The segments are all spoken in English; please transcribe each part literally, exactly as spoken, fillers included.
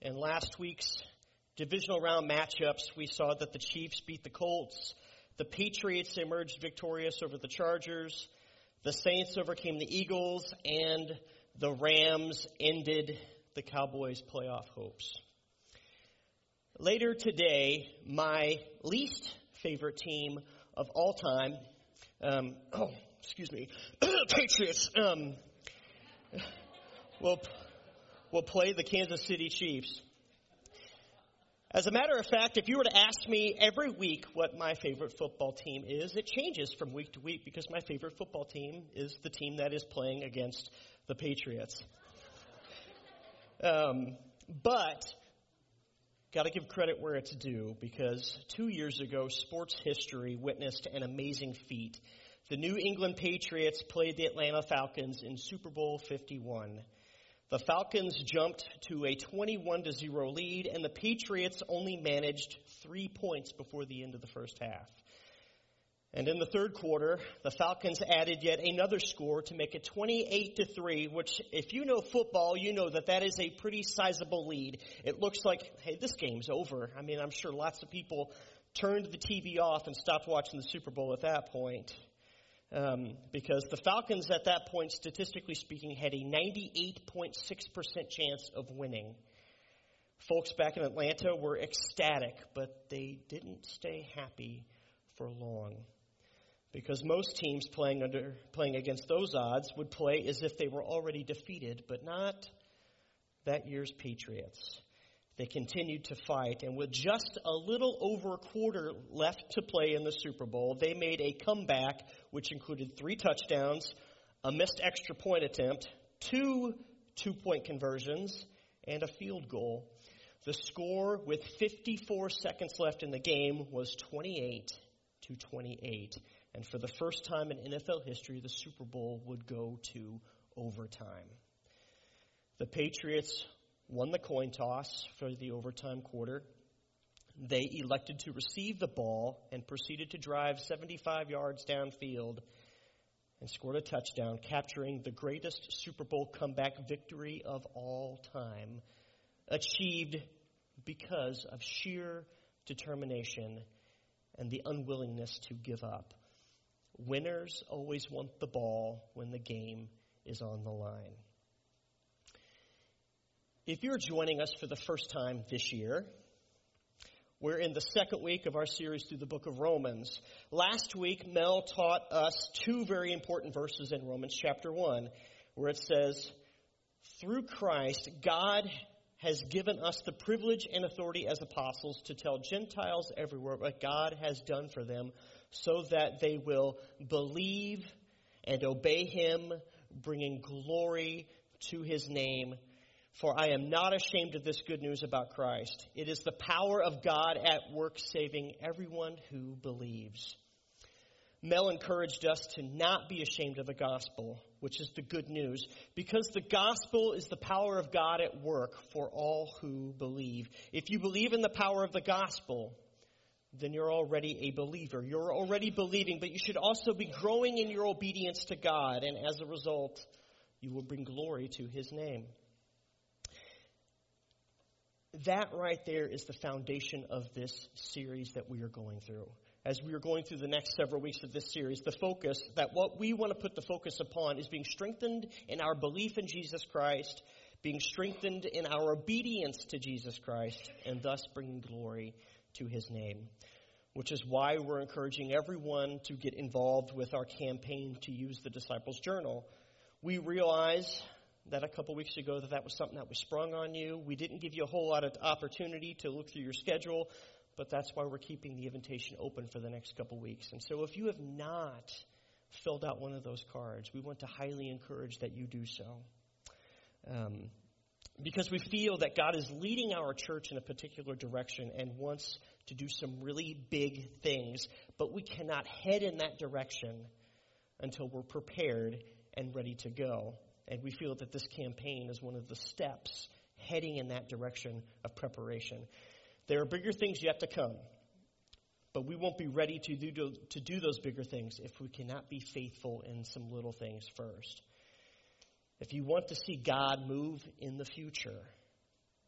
In last week's divisional round matchups, we saw that the Chiefs beat the Colts. The Patriots emerged victorious over the Chargers. The Saints overcame the Eagles. And the Rams ended the Cowboys' playoff hopes. Later today, my least favorite team of all time, um, oh, excuse me, Patriots, um, will, will play the Kansas City Chiefs. As a matter of fact, if you were to ask me every week what my favorite football team is, it changes from week to week because my favorite football team is the team that is playing against the Patriots. Um, but got to give credit where it's due, because two years ago, sports history witnessed an amazing feat. The New England Patriots played the Atlanta Falcons in Super Bowl fifty-one. The Falcons jumped to a twenty-one to zero lead, and the Patriots only managed three points before the end of the first half. And in the third quarter, the Falcons added yet another score to make it twenty-eight to three, which, if you know football, you know that that is a pretty sizable lead. It looks like, hey, this game's over. I mean, I'm sure lots of people turned the T V off and stopped watching the Super Bowl at that point. Um, because the Falcons at that point, statistically speaking, had a ninety-eight point six percent chance of winning. Folks back in Atlanta were ecstatic, but they didn't stay happy for long. Because most teams playing under playing against those odds would play as if they were already defeated, but not that year's Patriots. They continued to fight, and with just a little over a quarter left to play in the Super Bowl, they made a comeback which included three touchdowns, a missed extra point attempt, two two-point conversions, and a field goal. The score, with fifty-four seconds left in the game, was twenty-eight to twenty-eight. And for the first time in N F L history, the Super Bowl would go to overtime. The Patriots won the coin toss for the overtime quarter. They elected to receive the ball and proceeded to drive seventy-five yards downfield and scored a touchdown, capturing the greatest Super Bowl comeback victory of all time, achieved because of sheer determination and the unwillingness to give up. Winners always want the ball when the game is on the line. If you're joining us for the first time this year, we're in the second week of our series through the book of Romans. Last week, Mel taught us two very important verses in Romans chapter one, where it says, through Christ, God has given us the privilege and authority as apostles to tell Gentiles everywhere what God has done for them, so that they will believe and obey him, bringing glory to his name. For I am not ashamed of this good news about Christ. It is the power of God at work saving everyone who believes. Mel encouraged us to not be ashamed of the gospel, which is the good news, because the gospel is the power of God at work for all who believe. If you believe in the power of the gospel, then you're already a believer. You're already believing, but you should also be growing in your obedience to God, and as a result, you will bring glory to his name. That right there is the foundation of this series that we are going through. As we are going through the next several weeks of this series, the focus, that what we want to put the focus upon is being strengthened in our belief in Jesus Christ, being strengthened in our obedience to Jesus Christ, and thus bringing glory to his name. Which is why we're encouraging everyone to get involved with our campaign to use the Disciples Journal. We realize that a couple weeks ago that that was something that was sprung on you. We didn't give you a whole lot of opportunity to look through your schedule, but that's why we're keeping the invitation open for the next couple weeks. And so if you have not filled out one of those cards, we want to highly encourage that you do so. Um, because we feel that God is leading our church in a particular direction and wants to do some really big things, but we cannot head in that direction until we're prepared and ready to go. And we feel that this campaign is one of the steps heading in that direction of preparation. There are bigger things yet to come, but we won't be ready to do, to do those bigger things if we cannot be faithful in some little things first. If you want to see God move in the future,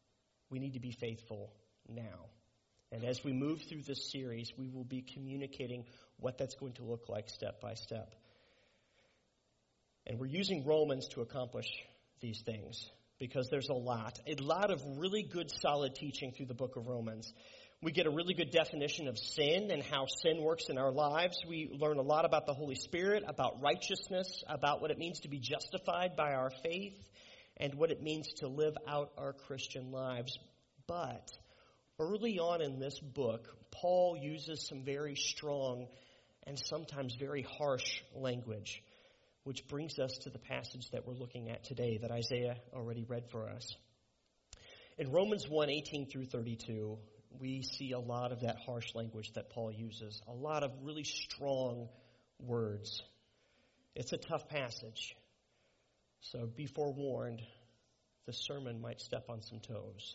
we need to be faithful now. And as we move through this series, we will be communicating what that's going to look like step by step. And we're using Romans to accomplish these things because there's a lot, a lot of really good, solid teaching through the book of Romans. We get a really good definition of sin and how sin works in our lives. We learn a lot about the Holy Spirit, about righteousness, about what it means to be justified by our faith, and what it means to live out our Christian lives. But early on in this book, Paul uses some very strong and sometimes very harsh language, which brings us to the passage that we're looking at today that Isaiah already read for us. In Romans one, eighteen through thirty-two, we see a lot of that harsh language that Paul uses, a lot of really strong words. It's a tough passage, so be forewarned, the sermon might step on some toes.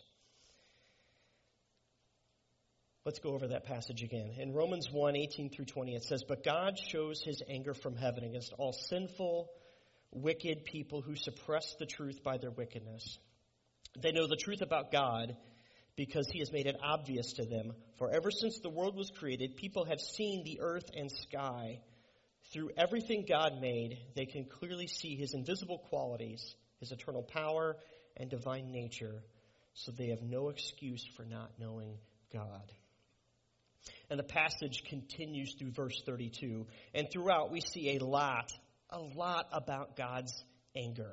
Let's go over that passage again. In Romans one, eighteen through twenty, it says, "But God shows his anger from heaven against all sinful, wicked people who suppress the truth by their wickedness. They know the truth about God because he has made it obvious to them. For ever since the world was created, people have seen the earth and sky. Through everything God made, they can clearly see his invisible qualities, his eternal power and divine nature, so they have no excuse for not knowing God." And the passage continues through verse thirty-two. And throughout we see a lot, a lot about God's anger.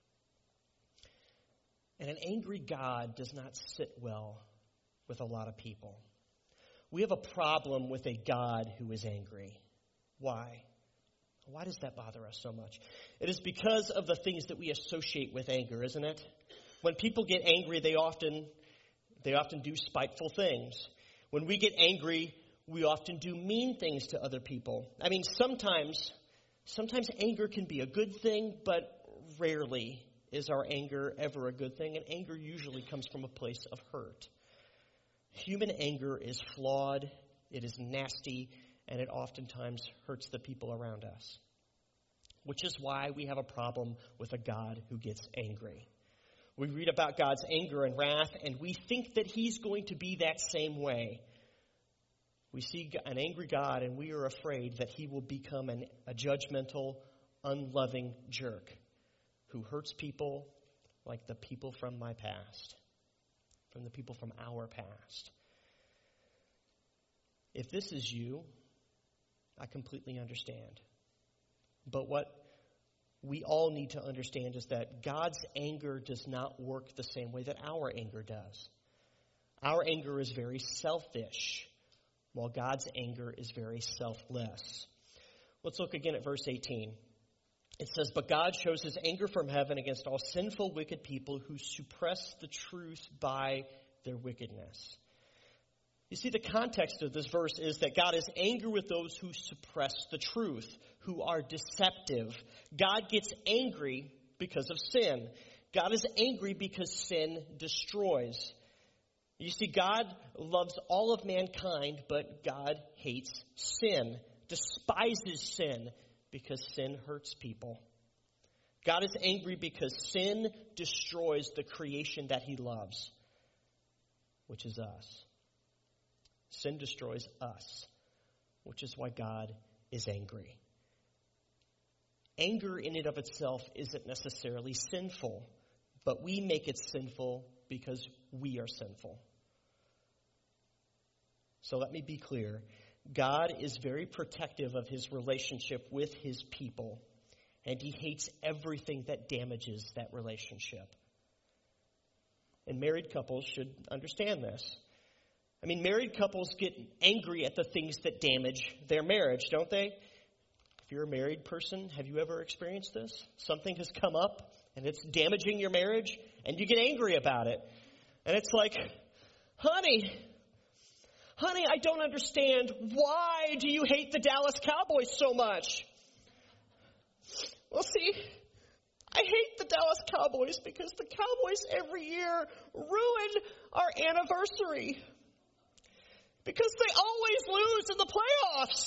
And an angry God does not sit well with a lot of people. We have a problem with a God who is angry. Why? Why does that bother us so much? It is because of the things that we associate with anger, isn't it? When people get angry, they often, they often do spiteful things. When we get angry, we often do mean things to other people. I mean, sometimes, sometimes anger can be a good thing, but rarely is our anger ever a good thing. And anger usually comes from a place of hurt. Human anger is flawed, it is nasty, and it oftentimes hurts the people around us. Which is why we have a problem with a God who gets angry. We read about God's anger and wrath, and we think that he's going to be that same way. We see an angry God, and we are afraid that he will become an, a judgmental, unloving jerk who hurts people like the people from my past, from the people from our past. If this is you, I completely understand. But what we all need to understand is that God's anger does not work the same way that our anger does. Our anger is very selfish, while God's anger is very selfless. Let's look again at verse eighteen. It says, "But God shows his anger from heaven against all sinful, wicked people who suppress the truth by their wickedness." You see, the context of this verse is that God is angry with those who suppress the truth, who are deceptive. God gets angry because of sin. God is angry because sin destroys. You see, God loves all of mankind, but God hates sin, despises sin, because sin hurts people. God is angry because sin destroys the creation that he loves, which is us. Sin destroys us, which is why God is angry. Anger in and of itself isn't necessarily sinful, but we make it sinful because we are sinful. So let me be clear. God is very protective of his relationship with his people, and he hates everything that damages that relationship. And married couples should understand this. I mean, married couples get angry at the things that damage their marriage, don't they? If you're a married person, have you ever experienced this? Something has come up, and it's damaging your marriage, and you get angry about it. And it's like, honey, honey, I don't understand. Why do you hate the Dallas Cowboys so much? Well, see, I hate the Dallas Cowboys because the Cowboys every year ruin our anniversary. Because they always lose in the playoffs.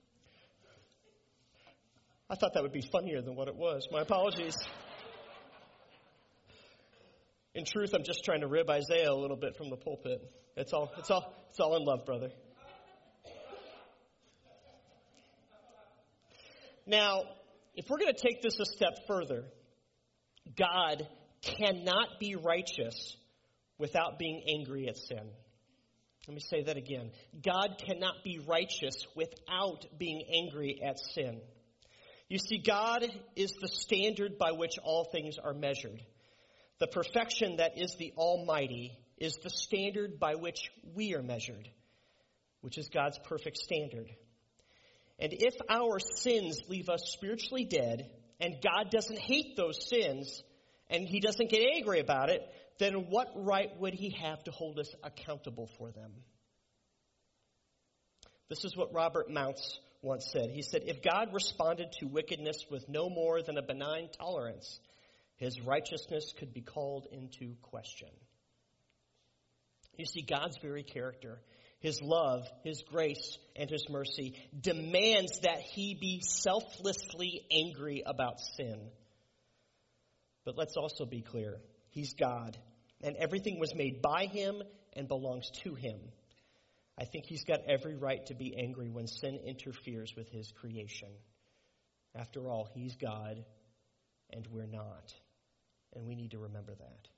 I thought that would be funnier than what it was. My apologies. In truth, I'm just trying to rib Isaiah a little bit from the pulpit. It's all, it's all, it's all in love, brother. Now, if we're going to take this a step further, God cannot be righteous without being angry at sin. Let me say that again. God cannot be righteous without being angry at sin. You see, God is the standard by which all things are measured. The perfection that is the Almighty is the standard by which we are measured, which is God's perfect standard. And if our sins leave us spiritually dead, and God doesn't hate those sins, and he doesn't get angry about it, then what right would he have to hold us accountable for them? This is what Robert Mounce once said. He said, if God responded to wickedness with no more than a benign tolerance, his righteousness could be called into question. You see, God's very character, his love, his grace, and his mercy demands that he be selflessly angry about sin. But let's also be clear. He's God, and everything was made by him and belongs to him. I think he's got every right to be angry when sin interferes with his creation. After all, he's God, and we're not. And we need to remember that.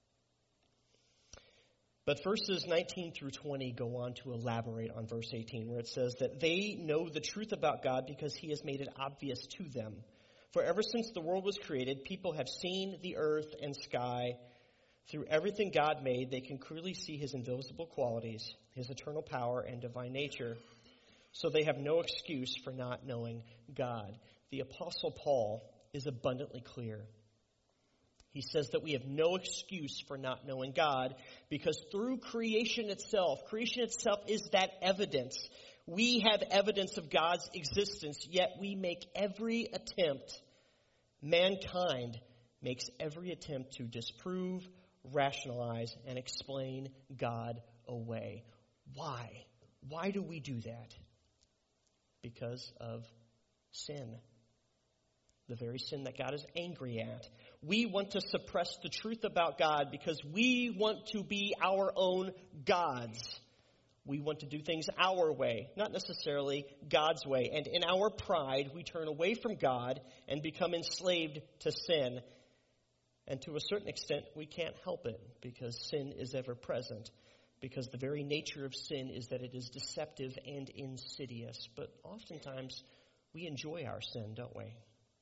But verses nineteen through twenty go on to elaborate on verse eighteen, where it says that they know the truth about God because he has made it obvious to them. For ever since the world was created, people have seen the earth and sky. Through everything God made, they can clearly see his invisible qualities, his eternal power and divine nature. So they have no excuse for not knowing God. The Apostle Paul is abundantly clear. He says that we have no excuse for not knowing God because through creation itself, creation itself is that evidence. We have evidence of God's existence, yet we make every attempt, mankind makes every attempt to disprove, rationalize, and explain God away. Why? Why do we do that? Because of sin. The very sin that God is angry at. We want to suppress the truth about God because we want to be our own gods. We want to do things our way, not necessarily God's way. And in our pride, we turn away from God and become enslaved to sin. And to a certain extent, we can't help it because sin is ever present. Because the very nature of sin is that it is deceptive and insidious. But oftentimes, we enjoy our sin, don't we?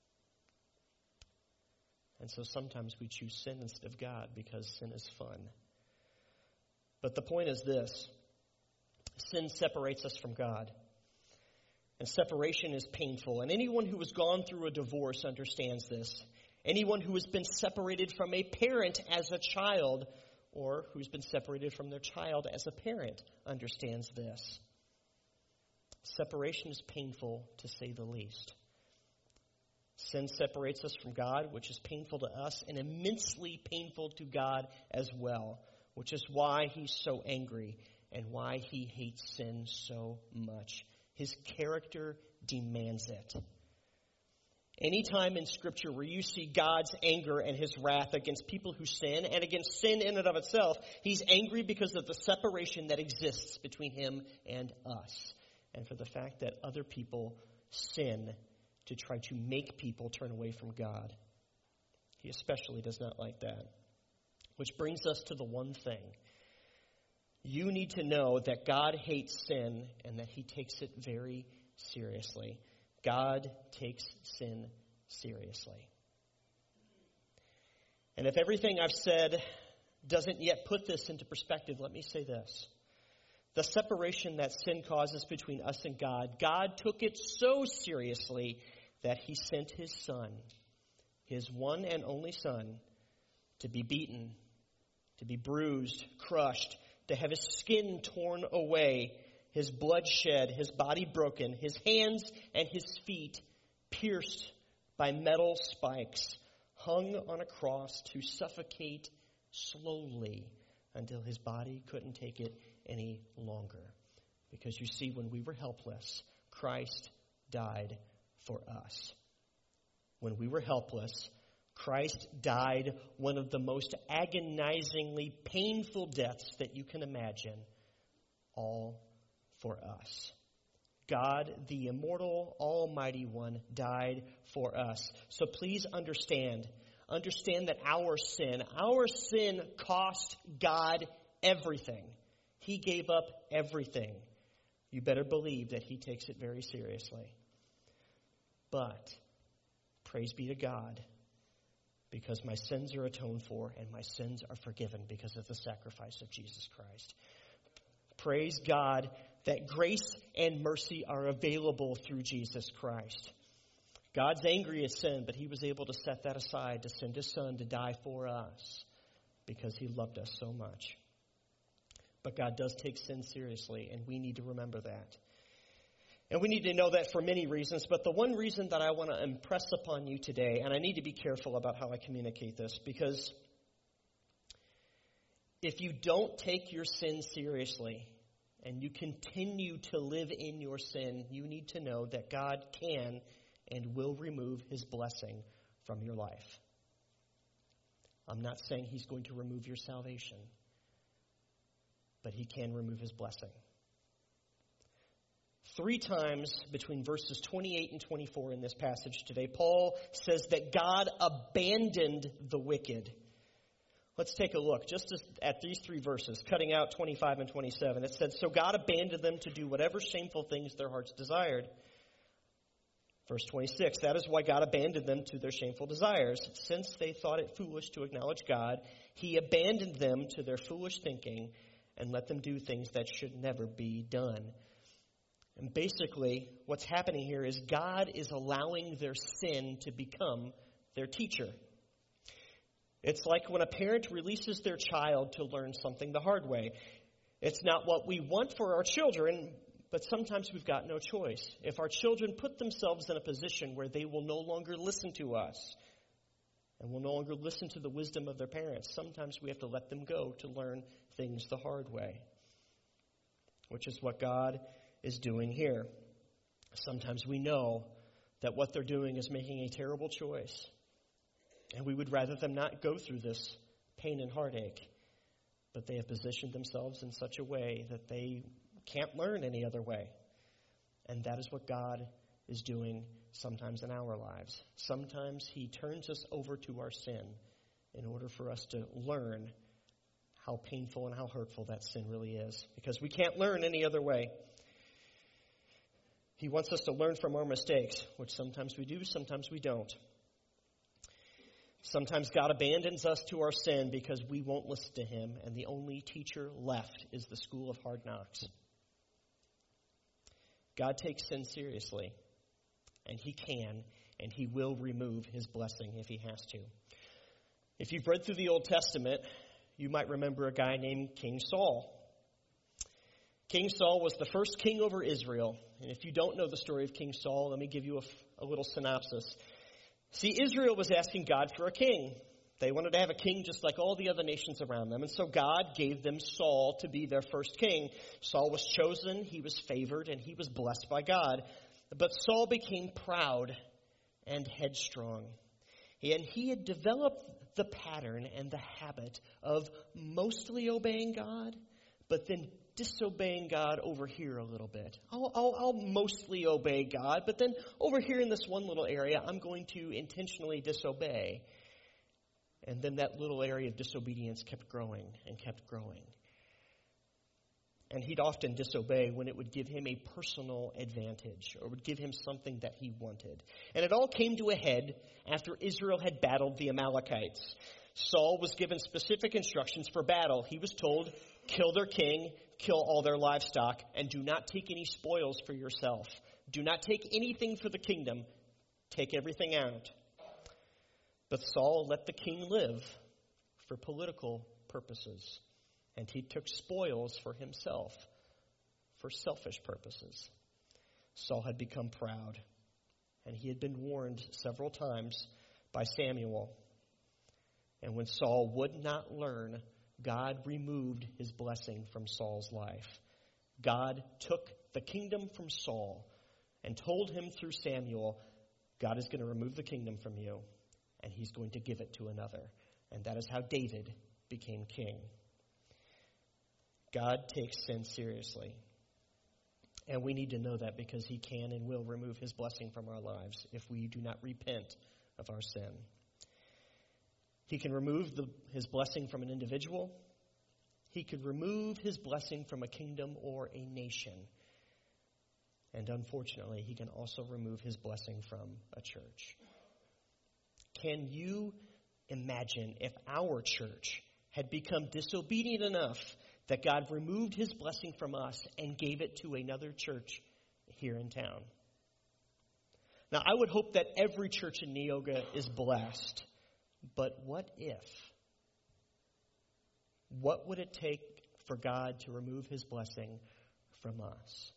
And so sometimes we choose sin instead of God because sin is fun. But the point is this. Sin separates us from God. And separation is painful. And anyone who has gone through a divorce understands this. Anyone who has been separated from a parent as a child or who's been separated from their child as a parent understands this. Separation is painful to say the least. Sin separates us from God, which is painful to us and immensely painful to God as well, which is why he's so angry and why he hates sin so much. His character demands it. Anytime in Scripture where you see God's anger and his wrath against people who sin and against sin in and of itself, he's angry because of the separation that exists between him and us and for the fact that other people sin to try to make people turn away from God. He especially does not like that. Which brings us to the one thing. You need to know that God hates sin and that he takes it very seriously. God takes sin seriously. And if everything I've said doesn't yet put this into perspective, let me say this. The separation that sin causes between us and God, God took it so seriously that he sent his son, his one and only son, to be beaten, to be bruised, crushed, to have his skin torn away, his blood shed, his body broken, his hands and his feet pierced by metal spikes, hung on a cross to suffocate slowly until his body couldn't take it any longer. Because you see, when we were helpless, Christ died for us. When we were helpless, Christ died one of the most agonizingly painful deaths that you can imagine, all for us. God, the immortal, almighty one, died for us. So please understand, understand that our sin, our sin cost God everything. He gave up everything. You better believe that he takes it very seriously. But praise be to God, because my sins are atoned for and my sins are forgiven because of the sacrifice of Jesus Christ. Praise God that grace and mercy are available through Jesus Christ. God's angry at sin, but he was able to set that aside to send his son to die for us because he loved us so much. But God does take sin seriously, and we need to remember that. And we need to know that for many reasons, but the one reason that I want to impress upon you today, and I need to be careful about how I communicate this, because if you don't take your sin seriously and you continue to live in your sin, you need to know that God can and will remove his blessing from your life. I'm not saying he's going to remove your salvation, but he can remove his blessing. Three times between verses twenty-eight and twenty-four in this passage today, Paul says that God abandoned the wicked. Let's take a look just at these three verses, cutting out twenty-five and twenty-seven. It said, so God abandoned them to do whatever shameful things their hearts desired. Verse twenty-six, that is why God abandoned them to their shameful desires. Since they thought it foolish to acknowledge God, he abandoned them to their foolish thinking and let them do things that should never be done. And basically, what's happening here is God is allowing their sin to become their teacher. It's like when a parent releases their child to learn something the hard way. It's not what we want for our children, but sometimes we've got no choice. If our children put themselves in a position where they will no longer listen to us and will no longer listen to the wisdom of their parents, sometimes we have to let them go to learn things the hard way, which is what God is doing here. Sometimes we know that what they're doing is making a terrible choice, and we would rather them not go through this pain and heartache, but they have positioned themselves in such a way that they can't learn any other way. And that is what God is doing sometimes in our lives. Sometimes he turns us over to our sin in order for us to learn how painful and how hurtful that sin really is, because we can't learn any other way. He wants us to learn from our mistakes, which sometimes we do, sometimes we don't. Sometimes God abandons us to our sin because we won't listen to him, and the only teacher left is the school of hard knocks. God takes sin seriously, and he can, and he will remove his blessing if he has to. If you've read through the Old Testament, you might remember a guy named King Saul. King Saul was the first king over Israel. And if you don't know the story of King Saul, let me give you a, a little synopsis. See, Israel was asking God for a king. They wanted to have a king just like all the other nations around them. And so God gave them Saul to be their first king. Saul was chosen, he was favored, and he was blessed by God. But Saul became proud and headstrong. And he had developed the pattern and the habit of mostly obeying God, but then disobeying God over here a little bit. I'll, I'll, I'll mostly obey God, but then over here in this one little area, I'm going to intentionally disobey. And then that little area of disobedience kept growing and kept growing. And he'd often disobey when it would give him a personal advantage or would give him something that he wanted. And it all came to a head after Israel had battled the Amalekites. Saul was given specific instructions for battle. He was told, kill their king, kill all their livestock, and do not take any spoils for yourself. Do not take anything for the kingdom. Take everything out. But Saul let the king live for political purposes, and he took spoils for himself for selfish purposes. Saul had become proud, and he had been warned several times by Samuel. And when Saul would not learn, God removed his blessing from Saul's life. God took the kingdom from Saul and told him through Samuel, God is going to remove the kingdom from you, and he's going to give it to another. And that is how David became king. God takes sin seriously. And we need to know that because he can and will remove his blessing from our lives if we do not repent of our sin. He can remove the, his blessing from an individual. He could remove his blessing from a kingdom or a nation. And unfortunately, he can also remove his blessing from a church. Can you imagine if our church had become disobedient enough that God removed his blessing from us and gave it to another church here in town? Now, I would hope that every church in Neoga is blessed. But what if? What would it take for God to remove his blessing from us?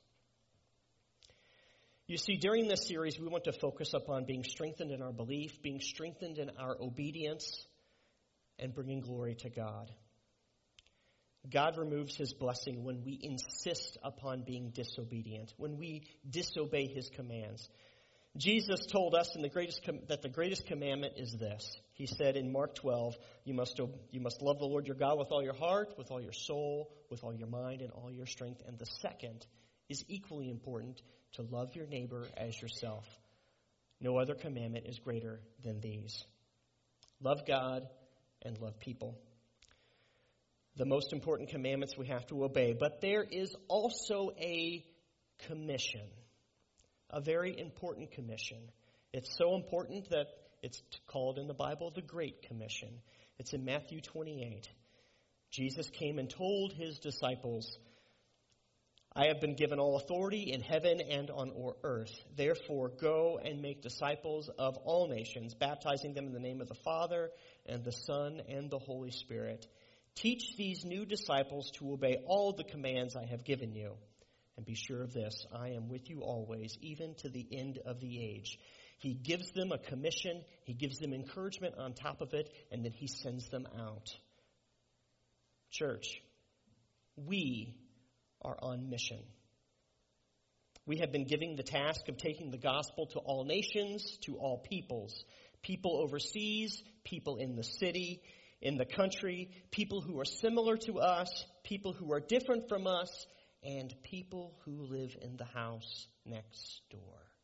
You see, during this series, we want to focus upon being strengthened in our belief, being strengthened in our obedience, and bringing glory to God. God removes his blessing when we insist upon being disobedient, when we disobey his commands. Jesus told us in the greatest com- that the greatest commandment is this. He said in Mark twelve, you must, you must love the Lord your God with all your heart, with all your soul, with all your mind, and all your strength. And the second is equally important, to love your neighbor as yourself. No other commandment is greater than these. Love God and love people. The most important commandments we have to obey. But there is also a commission. A very important commission. It's so important that it's called in the Bible the Great Commission. It's in Matthew twenty-eight. Jesus came and told his disciples, I have been given all authority in heaven and on earth. Therefore, go and make disciples of all nations, baptizing them in the name of the Father and the Son and the Holy Spirit. Teach these new disciples to obey all the commands I have given you. And be sure of this, I am with you always, even to the end of the age. He gives them a commission, he gives them encouragement on top of it, and then he sends them out. Church, we are on mission. We have been given the task of taking the gospel to all nations, to all peoples. People overseas, people in the city, in the country, people who are similar to us, people who are different from us, and people who live in the house next door.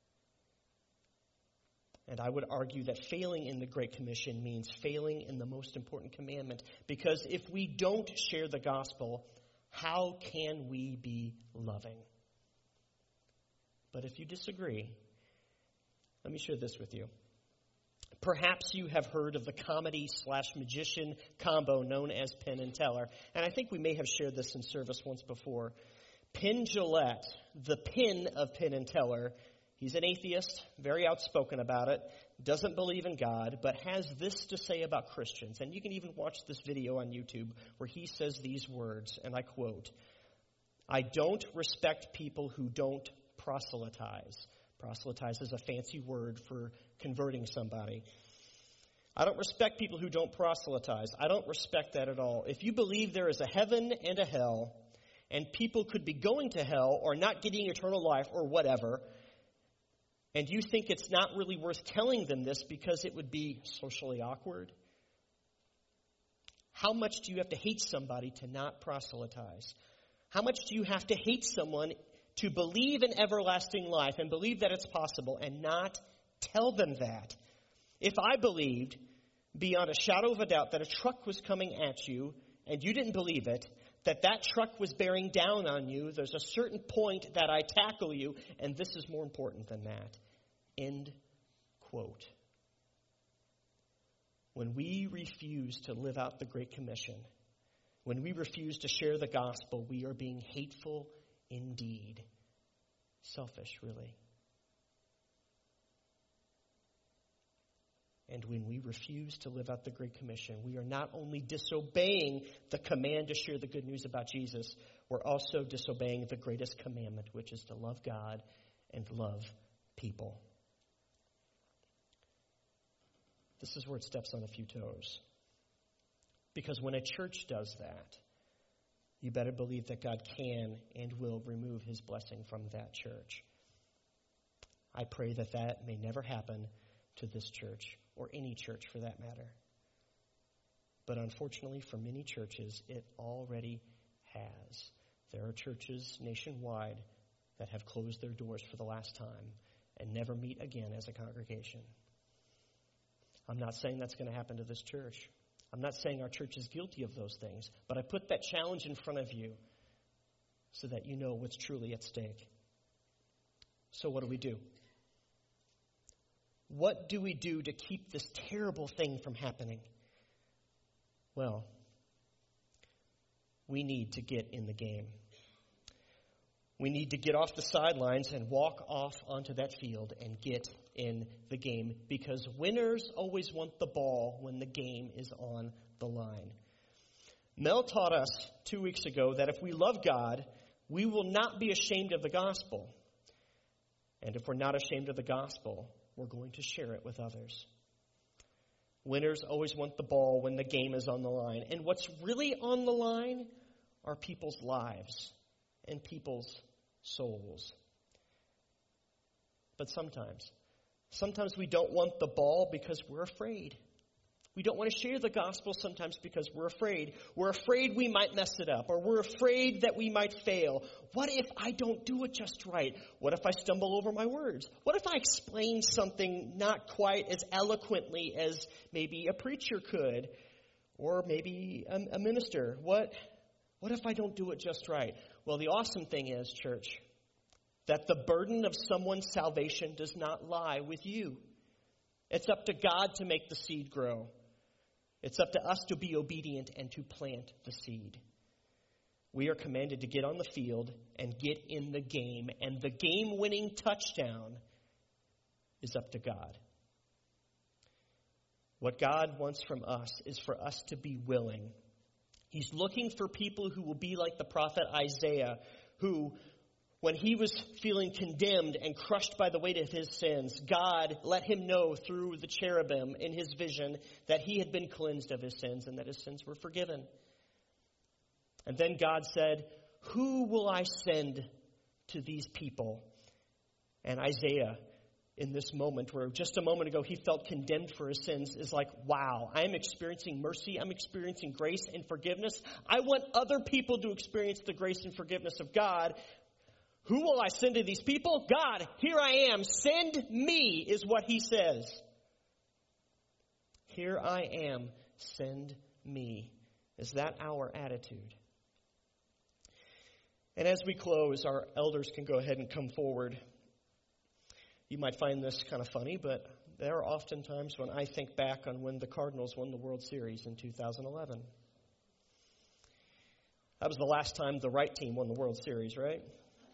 And I would argue that failing in the Great Commission means failing in the most important commandment. Because if we don't share the gospel, how can we be loving? But if you disagree, let me share this with you. Perhaps you have heard of the comedy slash magician combo known as Penn and Teller. And I think we may have shared this in service once before. Penn Jillette, the Penn of Penn and Teller, he's an atheist, very outspoken about it, doesn't believe in God, but has this to say about Christians. And you can even watch this video on YouTube where he says these words, and I quote, I don't respect people who don't proselytize. Proselytize is a fancy word for converting somebody. I don't respect people who don't proselytize. I don't respect that at all. If you believe there is a heaven and a hell, and people could be going to hell or not getting eternal life or whatever, and you think it's not really worth telling them this because it would be socially awkward, how much do you have to hate somebody to not proselytize? How much do you have to hate someone to believe in everlasting life and believe that it's possible and not tell them that? If I believed beyond a shadow of a doubt that a truck was coming at you and you didn't believe it, that that truck was bearing down on you, there's a certain point that I tackle you, and this is more important than that. End quote. When we refuse to live out the Great Commission, when we refuse to share the gospel, we are being hateful indeed. Selfish, really. And when we refuse to live out the Great Commission, we are not only disobeying the command to share the good news about Jesus, we're also disobeying the greatest commandment, which is to love God and love people. This is where it steps on a few toes. Because when a church does that, you better believe that God can and will remove his blessing from that church. I pray that that may never happen to this church or any church for that matter. But unfortunately, for many churches, it already has. There are churches nationwide that have closed their doors for the last time and never meet again as a congregation. I'm not saying that's going to happen to this church. I'm not saying our church is guilty of those things, but I put that challenge in front of you so that you know what's truly at stake. So what do we do? What do we do to keep this terrible thing from happening? Well, we need to get in the game. We need to get off the sidelines and walk off onto that field and get in the game, because winners always want the ball when the game is on the line. Mel taught us two weeks ago that if we love God, we will not be ashamed of the gospel. And if we're not ashamed of the gospel, we're going to share it with others. Winners always want the ball when the game is on the line. And what's really on the line are people's lives and people's souls. But sometimes, sometimes we don't want the ball because we're afraid. We don't want to share the gospel sometimes because we're afraid. We're afraid we might mess it up, or we're afraid that we might fail. What if I don't do it just right? What if I stumble over my words? What if I explain something not quite as eloquently as maybe a preacher could, or maybe a, a minister? What, what if I don't do it just right? Well, the awesome thing is, church, that the burden of someone's salvation does not lie with you. It's up to God to make the seed grow. It's up to us to be obedient and to plant the seed. We are commanded to get on the field and get in the game, and the game-winning touchdown is up to God. What God wants from us is for us to be willing. He's looking for people who will be like the prophet Isaiah, who, when he was feeling condemned and crushed by the weight of his sins, God let him know through the cherubim in his vision that he had been cleansed of his sins and that his sins were forgiven. And then God said, "Who will I send to these people?" And Isaiah, in this moment where just a moment ago he felt condemned for his sins, is like, wow, I am experiencing mercy. I'm experiencing grace and forgiveness. I want other people to experience the grace and forgiveness of God. Who will I send to these people? God, here I am. Send me, is what he says. Here I am. Send me. Is that our attitude? And as we close, our elders can go ahead and come forward. You might find this kind of funny, but there are often times when I think back on when the Cardinals won the World Series in two thousand eleven. That was the last time the right team won the World Series, right?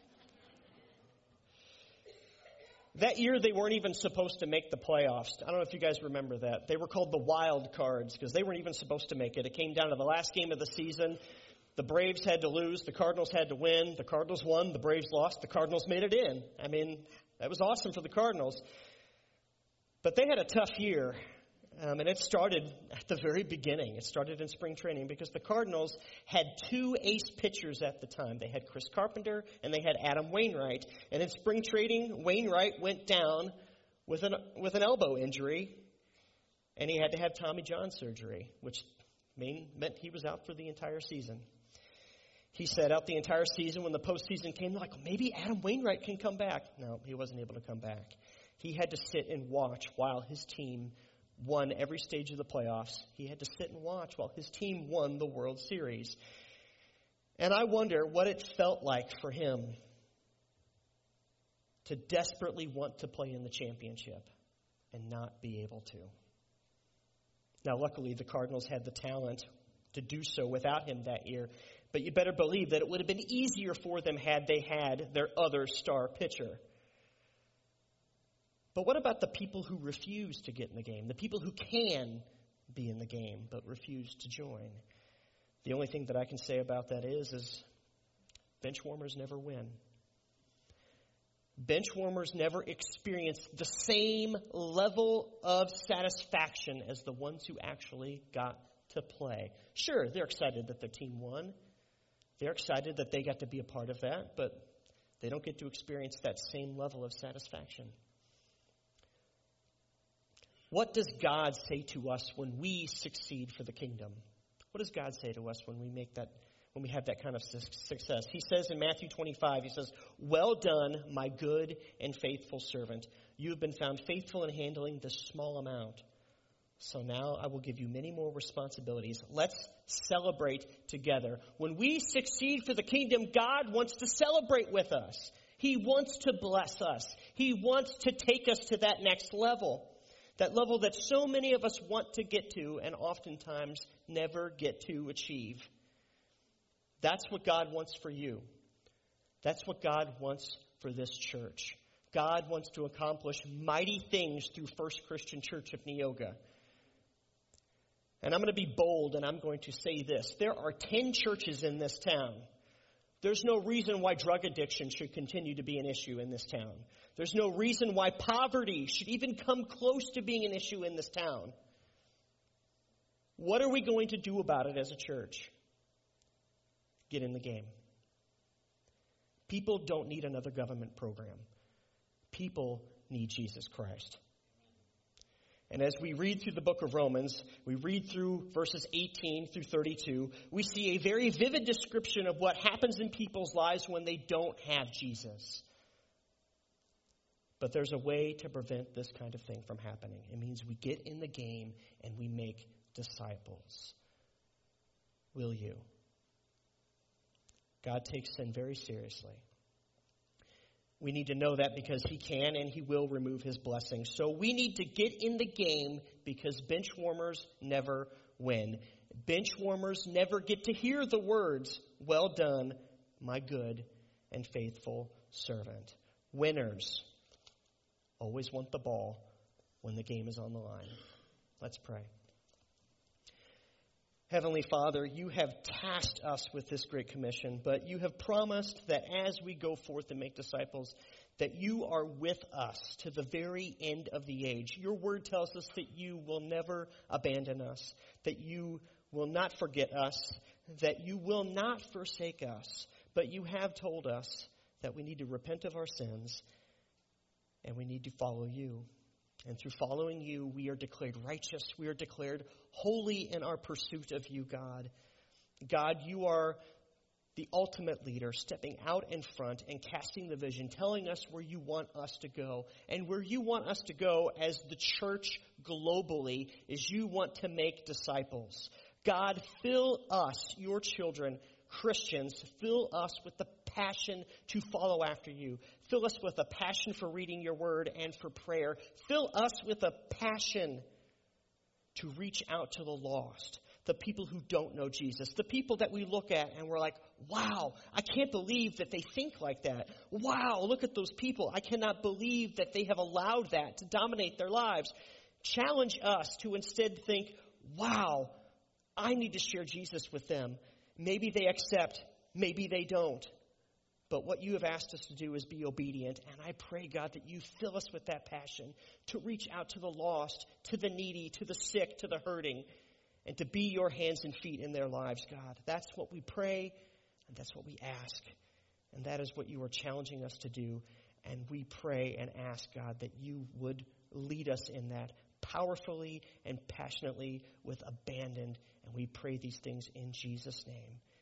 That year, they weren't even supposed to make the playoffs. I don't know if you guys remember that. They were called the Wild Cards because they weren't even supposed to make it. It came down to the last game of the season. The Braves had to lose. The Cardinals had to win. The Cardinals won. The Braves lost. The Cardinals made it in. I mean, that was awesome for the Cardinals. But they had a tough year. Um, and it started at the very beginning. It started in spring training because the Cardinals had two ace pitchers at the time. They had Chris Carpenter and they had Adam Wainwright. And in spring training, Wainwright went down with an with an elbow injury, and he had to have Tommy John surgery, which mean, meant he was out for the entire season. He sat out the entire season. When the postseason came, they're like, maybe Adam Wainwright can come back. No, he wasn't able to come back. He had to sit and watch while his team won every stage of the playoffs. He had to sit and watch while his team won the World Series. And I wonder what it felt like for him to desperately want to play in the championship and not be able to. Now, luckily, the Cardinals had the talent to do so without him that year. But you better believe that it would have been easier for them had they had their other star pitcher. But what about the people who refuse to get in the game? The people who can be in the game but refuse to join? The only thing that I can say about that is, is bench warmers never win. Bench warmers never experience the same level of satisfaction as the ones who actually got to play. Sure, they're excited that their team won. They're excited that they got to be a part of that, but they don't get to experience that same level of satisfaction. What does God say to us when we succeed for the kingdom? What does God say to us when we make that, when we have that kind of su- success? He says in Matthew twenty-five, he says, "Well done, my good and faithful servant. You have been found faithful in handling this small amount. So now I will give you many more responsibilities. Let's celebrate together." When we succeed for the kingdom, God wants to celebrate with us. He wants to bless us. He wants to take us to that next level. That level that so many of us want to get to and oftentimes never get to achieve. That's what God wants for you. That's what God wants for this church. God wants to accomplish mighty things through First Christian Church of Neoga. And I'm going to be bold and I'm going to say this. There are ten churches in this town. There's no reason why drug addiction should continue to be an issue in this town. There's no reason why poverty should even come close to being an issue in this town. What are we going to do about it as a church? Get in the game. People don't need another government program. People need Jesus Christ. And as we read through the book of Romans, we read through verses eighteen through thirty-two, we see a very vivid description of what happens in people's lives when they don't have Jesus. But there's a way to prevent this kind of thing from happening. It means we get in the game and we make disciples. Will you? God takes sin very seriously. We need to know that because he can and he will remove his blessings. So we need to get in the game because bench warmers never win. Bench warmers never get to hear the words, "Well done, my good and faithful servant." Winners always want the ball when the game is on the line. Let's pray. Heavenly Father, you have tasked us with this great commission, but you have promised that as we go forth and make disciples, that you are with us to the very end of the age. Your word tells us that you will never abandon us, that you will not forget us, that you will not forsake us, but you have told us that we need to repent of our sins and we need to follow you. And through following you, we are declared righteous. We are declared holy in our pursuit of you, God. God, you are the ultimate leader, stepping out in front and casting the vision, telling us where you want us to go. And where you want us to go as the church globally is you want to make disciples. God, fill us, your children, Christians, fill us with the passion to follow after you. Fill us with a passion for reading your word and for prayer. Fill us with a passion to reach out to the lost, the people who don't know Jesus, the people that we look at and we're like, wow, I can't believe that they think like that. Wow, look at those people. I cannot believe that they have allowed that to dominate their lives. Challenge us to instead think, wow, I need to share Jesus with them. Maybe they accept, maybe they don't. But what you have asked us to do is be obedient. And I pray, God, that you fill us with that passion to reach out to the lost, to the needy, to the sick, to the hurting, and to be your hands and feet in their lives, God. That's what we pray, and that's what we ask. And that is what you are challenging us to do. And we pray and ask, God, that you would lead us in that powerfully and passionately with abandon. And we pray these things in Jesus' name.